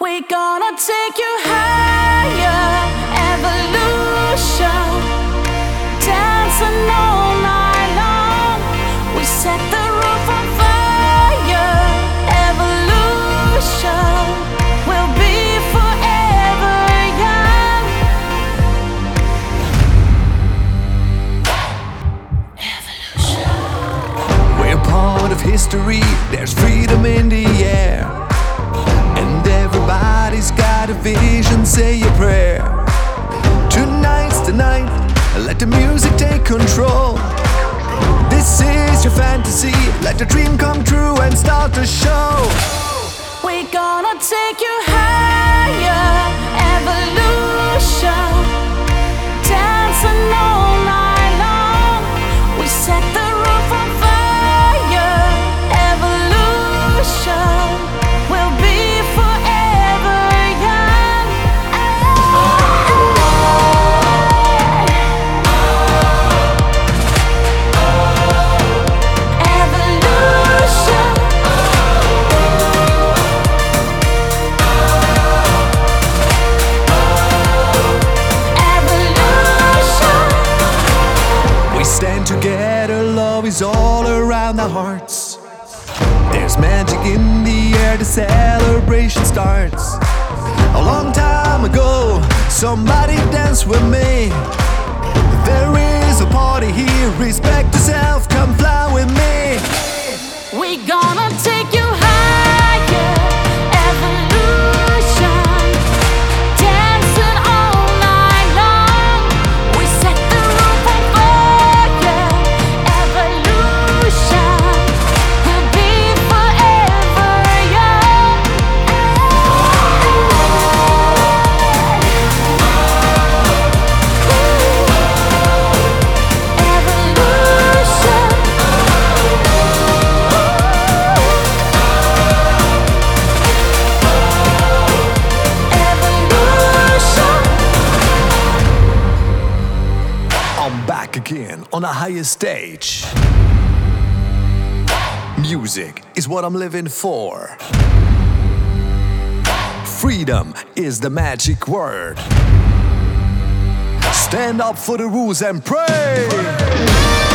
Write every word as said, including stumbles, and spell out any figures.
We're gonna take you higher, evolution, dancing all night long. We set the roof on fire, evolution, we'll be forever young. Evolution. We're part of history, there's freedom in the air. And everybody's got a vision, say a prayer. Tonight's the night, let the music take control. This is your fantasy, let the dream come true and start the show. We're gonna take you higher, evolution, dancing all night long. We set the roof on fire, evolution, we'll be forever young. Evolution. We stand together, love is all around our hearts. There's magic in the air, the celebration starts. A long time ago, somebody danced with me. There is a party here, respect yourself, come fly with me. We're gonna take you higher, evolution, dancing all night long. We set the roof on fire, evolution, we'll be forever young. Evolution. I'm back again on a higher stage. Music is what I'm living for. Freedom is the magic word. Stand up for the rules and pray.